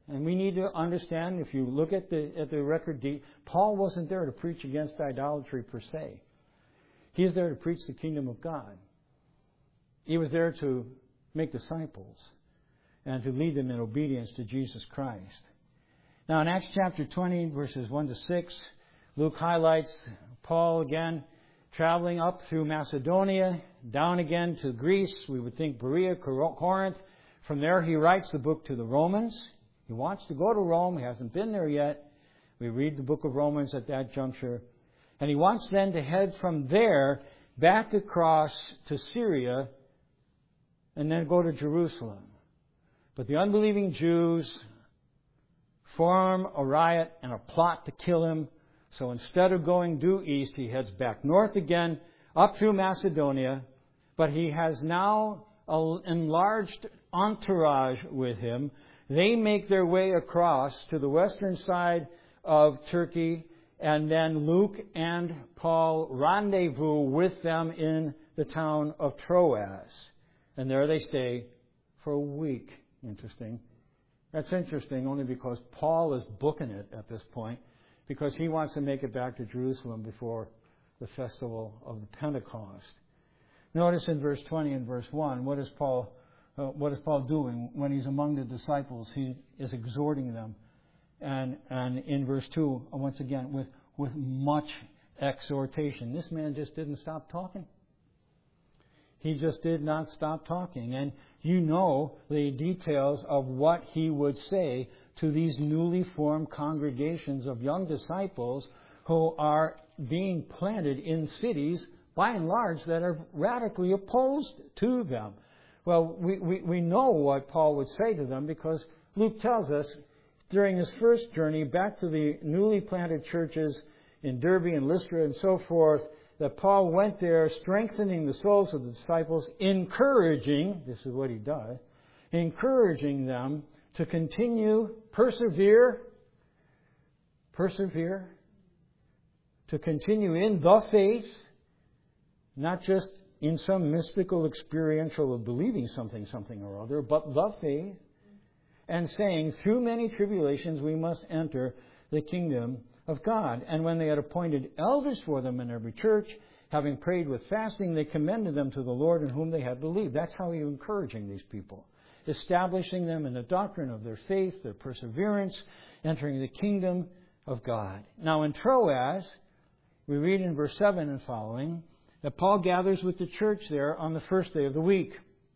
And we need to understand, if you look at the at the record, de- Paul wasn't there to preach against idolatry per se. He is there to preach the kingdom of God. He was there to make disciples and to lead them in obedience to Jesus Christ. Now in Acts chapter twenty, verses one to six, Luke highlights Paul again traveling up through Macedonia, down again to Greece. We would think Berea, Corinth. From there he writes the book to the Romans. He wants to go to Rome. He hasn't been there yet. We read the book of Romans at that juncture. And he wants then to head from there back across to Syria and then go to Jerusalem. But the unbelieving Jews form a riot and a plot to kill him. So instead of going due east, he heads back north again, up through Macedonia. But he has now an enlarged entourage with him. They make their way across to the western side of Turkey, and then Luke and Paul rendezvous with them in the town of Troas. And there they stay for a week. Interesting. That's interesting only because Paul is booking it at this point, because he wants to make it back to Jerusalem before the festival of the Pentecost. Notice in verse twenty and verse one, what is Paul uh, what is Paul doing when he's among the disciples? He is exhorting them. And and in verse two, once again, with, with much exhortation. This man just didn't stop talking. He just did not stop talking. And you know the details of what he would say to these newly formed congregations of young disciples who are being planted in cities, by and large, that are radically opposed to them. Well, we, we, we know what Paul would say to them, because Luke tells us during his first journey back to the newly planted churches in Derbe and Lystra and so forth, that Paul went there strengthening the souls of the disciples, encouraging, this is what he does, encouraging them to continue, persevere, persevere, to continue in the faith, not just in some mystical experiential of believing something, something or other, but the faith, and saying, through many tribulations we must enter the kingdom of God. And when they had appointed elders for them in every church, having prayed with fasting, they commended them to the Lord in whom they had believed. That's how he was encouraging these people, establishing them in the doctrine of their faith, their perseverance, entering the kingdom of God. Now in Troas, we read in verse seven and following, that Paul gathers with the church there on the first day of the week.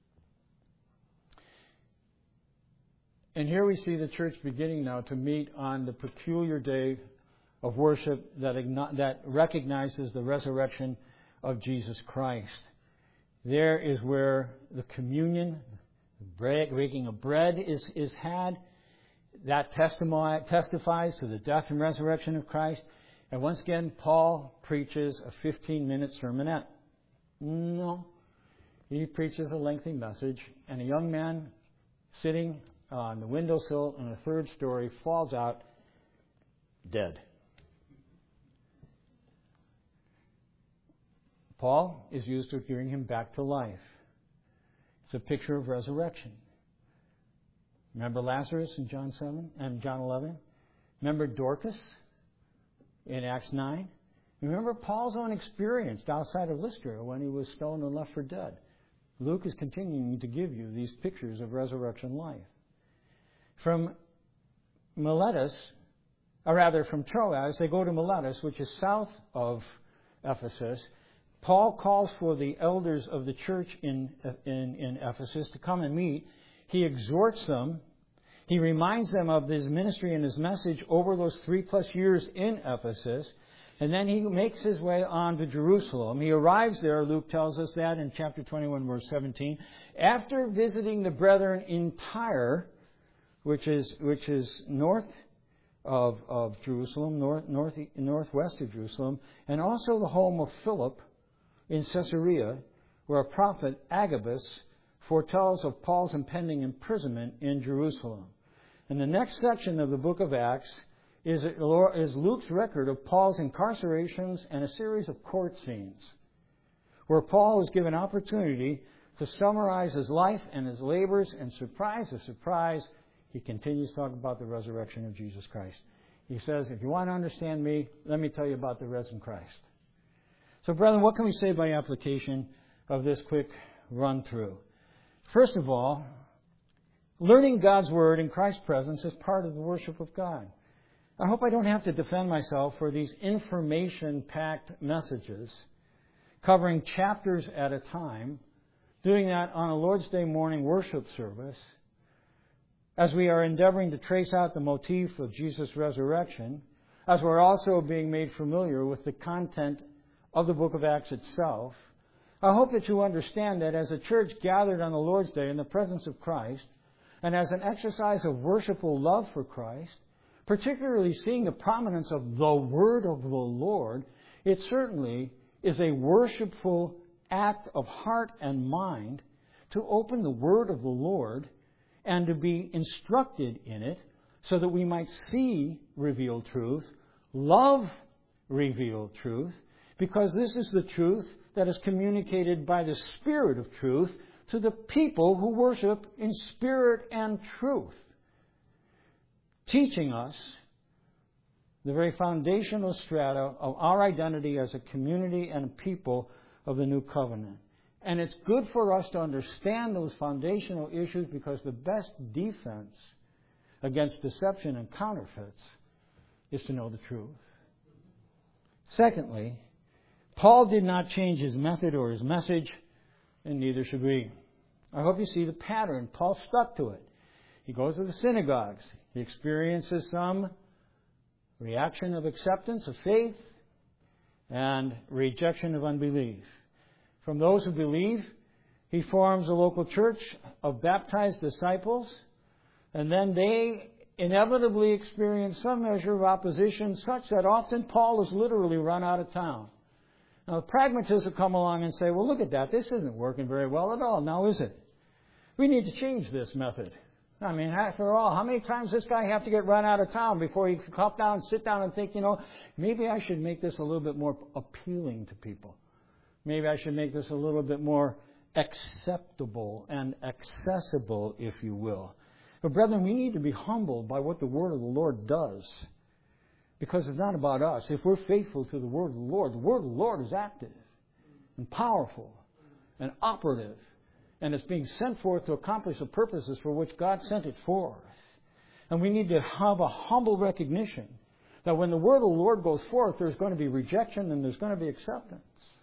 And here we see the church beginning now to meet on the peculiar day of worship that, that recognizes the resurrection of Jesus Christ. There is where the communion, the bread, breaking of bread is, is had. That testimony, testifies to the death and resurrection of Christ. And once again, Paul preaches a fifteen-minute sermonette. No. He preaches a lengthy message, and a young man sitting on the windowsill in the third story falls out dead. Paul is used to bring him back to life. It's a picture of resurrection. Remember Lazarus in John seven and John eleven? Remember Dorcas in Acts nine? Remember Paul's own experience outside of Lystra when he was stoned and left for dead. Luke is continuing to give you these pictures of resurrection life. From Miletus, or rather from Troas, they go to Miletus, which is south of Ephesus. Paul calls for the elders of the church in, in, in Ephesus to come and meet. He exhorts them. He reminds them of his ministry and his message over those three plus years in Ephesus. And then he makes his way on to Jerusalem. He arrives there, Luke tells us that in chapter twenty-one, verse seventeen, after visiting the brethren in Tyre, which is which is north of, of Jerusalem, north, north northwest of Jerusalem, and also the home of Philip in Caesarea, where a prophet, Agabus, foretells of Paul's impending imprisonment in Jerusalem. And the next section of the book of Acts is, is Luke's record of Paul's incarcerations and a series of court scenes, where Paul is given opportunity to summarize his life and his labors, and surprise of surprise, he continues to talk about the resurrection of Jesus Christ. He says, if you want to understand me, let me tell you about the risen Christ. So, brethren, what can we say by application of this quick run-through? First of all, learning God's Word in Christ's presence is part of the worship of God. I hope I don't have to defend myself for these information-packed messages covering chapters at a time, doing that on a Lord's Day morning worship service, as we are endeavoring to trace out the motif of Jesus' resurrection, as we're also being made familiar with the content of the book of Acts itself. I hope that you understand that as a church gathered on the Lord's Day in the presence of Christ, and as an exercise of worshipful love for Christ, particularly seeing the prominence of the Word of the Lord, it certainly is a worshipful act of heart and mind to open the Word of the Lord and to be instructed in it so that we might see revealed truth, love revealed truth, because this is the truth that is communicated by the Spirit of truth to the people who worship in spirit and truth, teaching us the very foundational strata of our identity as a community and a people of the new covenant. And it's good for us to understand those foundational issues, because the best defense against deception and counterfeits is to know the truth. Secondly, Paul did not change his method or his message, and neither should we. I hope you see the pattern. Paul stuck to it. He goes to the synagogues. He experiences some reaction of acceptance of faith and rejection of unbelief. From those who believe, he forms a local church of baptized disciples, and then they inevitably experience some measure of opposition, such that often Paul is literally run out of town. Now, the pragmatists will come along and say, well, look at that. This isn't working very well at all. Now, is it? We need to change this method. I mean, after all, how many times does this guy have to get run out of town before he can come down and sit down and think, you know, maybe I should make this a little bit more appealing to people. Maybe I should make this a little bit more acceptable and accessible, if you will. But brethren, we need to be humbled by what the Word of the Lord does, because it's not about us. If we're faithful to the Word of the Lord, the Word of the Lord is active and powerful and operative, and it's being sent forth to accomplish the purposes for which God sent it forth. And we need to have a humble recognition that when the Word of the Lord goes forth, there's going to be rejection and there's going to be acceptance.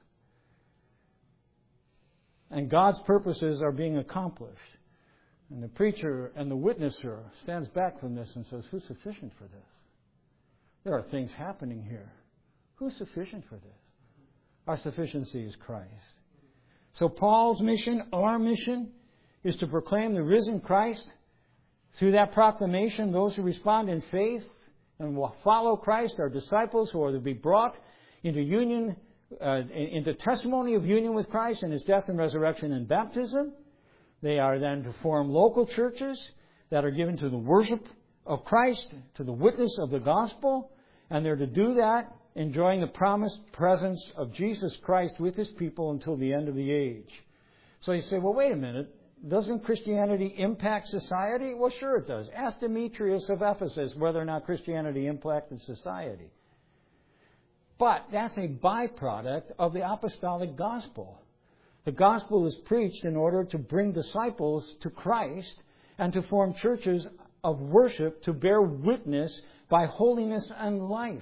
And God's purposes are being accomplished. And the preacher and the witnesser stands back from this and says, who's sufficient for this? There are things happening here. Who's sufficient for this? Our sufficiency is Christ. So Paul's mission, our mission, is to proclaim the risen Christ. Through that proclamation, those who respond in faith and will follow Christ are disciples who are to be brought into union, uh, into testimony of union with Christ in His death and resurrection and baptism. They are then to form local churches that are given to the worship of Christ, to the witness of the gospel, and they're to do that enjoying the promised presence of Jesus Christ with His people until the end of the age. So you say, well, wait a minute. Doesn't Christianity impact society? Well, sure it does. Ask Demetrius of Ephesus whether or not Christianity impacted society. But that's a byproduct of the apostolic gospel. The gospel is preached in order to bring disciples to Christ and to form churches of worship to bear witness by holiness and life.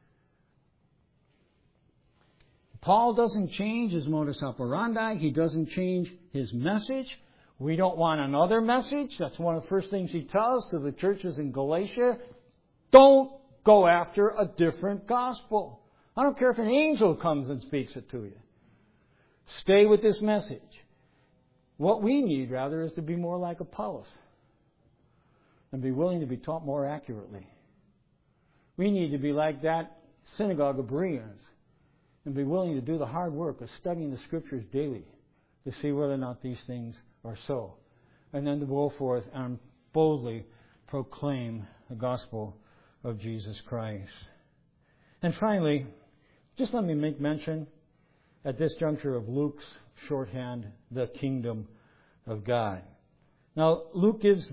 Paul doesn't change his modus operandi. He doesn't change his message. We don't want another message. That's one of the first things he tells to the churches in Galatia. Don't go after a different gospel. I don't care if an angel comes and speaks it to you. Stay with this message. What we need, rather, is to be more like Apollos and be willing to be taught more accurately. We need to be like that synagogue of Bereans and be willing to do the hard work of studying the Scriptures daily to see whether or not these things are so. And then to go forth and boldly proclaim the gospel of Jesus Christ. And finally, just let me make mention at this juncture of Luke's shorthand, the kingdom of God. Now, Luke gives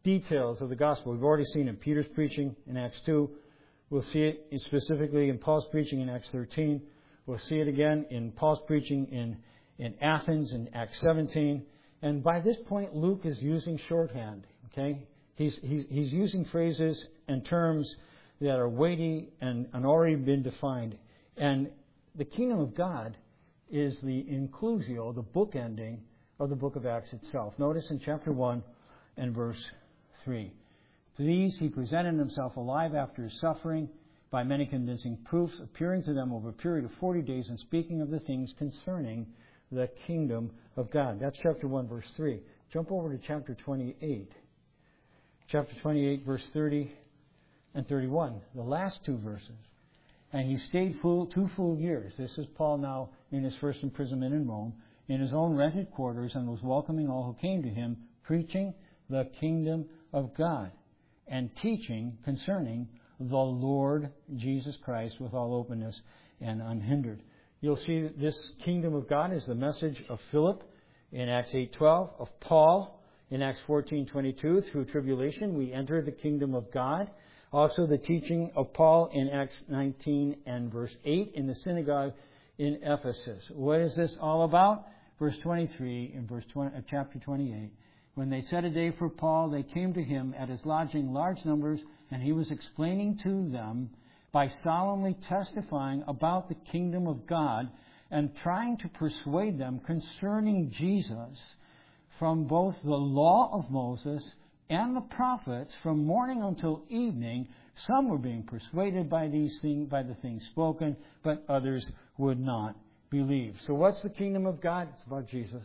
details of the gospel. We've already seen it. Peter's preaching in Acts two. We'll see it specifically in Paul's preaching in Acts thirteen. We'll see it again in Paul's preaching in, in Athens in Acts seventeen. And by this point, Luke is using shorthand. Okay? He's, he's, he's using phrases and terms that are weighty and, and already been defined. And the kingdom of God is the inclusio, the bookending of the book of Acts itself. Notice in chapter one and verse three. To these he presented himself alive after his suffering by many convincing proofs, appearing to them over a period of forty days and speaking of the things concerning the kingdom of God. That's chapter one, verse three. Jump over to chapter twenty-eight. Chapter twenty-eight, verse thirty and thirty-one. The last two verses. And he stayed full, two full years. This is Paul now in his first imprisonment in Rome, in his own rented quarters, and was welcoming all who came to him, preaching the kingdom of God and teaching concerning the Lord Jesus Christ with all openness and unhindered. You'll see that this kingdom of God is the message of Philip in Acts eight twelve, of Paul in Acts fourteen twenty-two. Through tribulation we enter the kingdom of God. Also the teaching of Paul in Acts nineteen and verse eight in the synagogue in Ephesus. What is this all about? Verse twenty-three in verse twenty, uh, chapter twenty-eight. When they set a day for Paul, they came to him at his lodging, large numbers, and he was explaining to them by solemnly testifying about the kingdom of God and trying to persuade them concerning Jesus from both the law of Moses and the prophets from morning until evening. Some were being persuaded by these things, by the things spoken, but others would not believe. So what's the kingdom of God? It's about Jesus.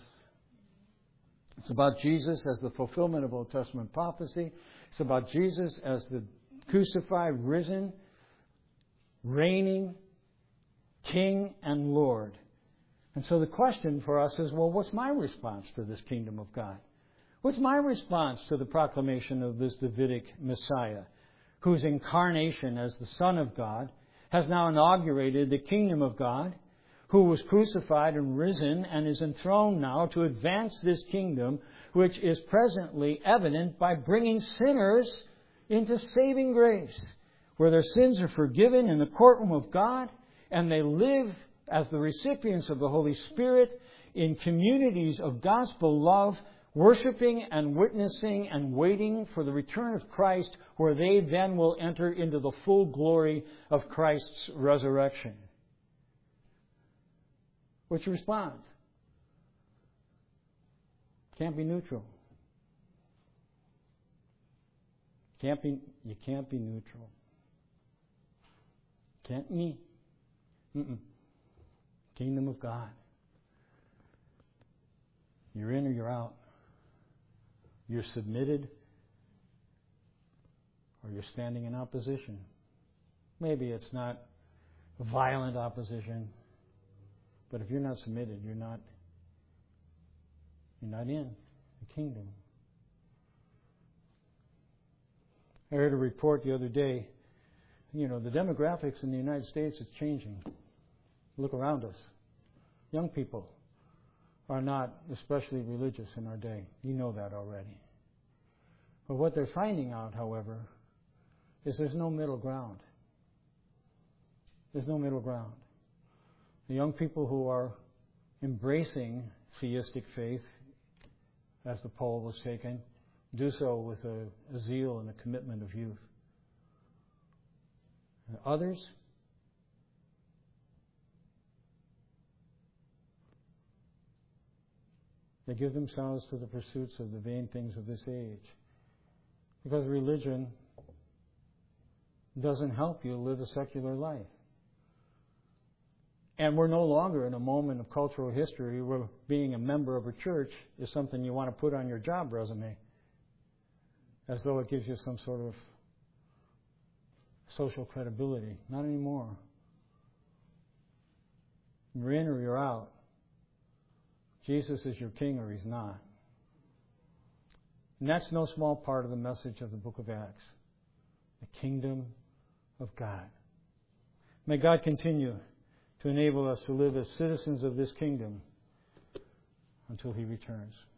It's about Jesus as the fulfillment of Old Testament prophecy. It's about Jesus as the crucified, risen, reigning King and Lord. And so the question for us is, well, what's my response to this kingdom of God? What's my response to the proclamation of this Davidic Messiah, whose incarnation as the Son of God has now inaugurated the kingdom of God, who was crucified and risen and is enthroned now to advance this kingdom, which is presently evident by bringing sinners into saving grace, where their sins are forgiven in the courtroom of God, and they live as the recipients of the Holy Spirit in communities of gospel love, worshiping and witnessing and waiting for the return of Christ, where they then will enter into the full glory of Christ's resurrection. What's your response? Can't be neutral. Can't be. You can't be neutral. Can't me. Mm-mm. Kingdom of God. You're in or you're out. You're submitted or you're standing in opposition. Maybe it's not violent opposition, but if you're not submitted, you're not you're not in the kingdom. I heard a report the other day. You know, the demographics in the United States is changing. Look around us. Young people are not especially religious in our day. You know that already. But what they're finding out, however, is there's no middle ground. There's no middle ground. The young people who are embracing theistic faith, as the poll was taken, do so with a, a zeal and a commitment of youth. And others, they give themselves to the pursuits of the vain things of this age. Because religion doesn't help you live a secular life. And we're no longer in a moment of cultural history where being a member of a church is something you want to put on your job resume, as though it gives you some sort of social credibility. Not anymore. You're in or you're out. Jesus is your king or he's not. And that's no small part of the message of the book of Acts. The kingdom of God. May God continue to enable us to live as citizens of this kingdom until he returns.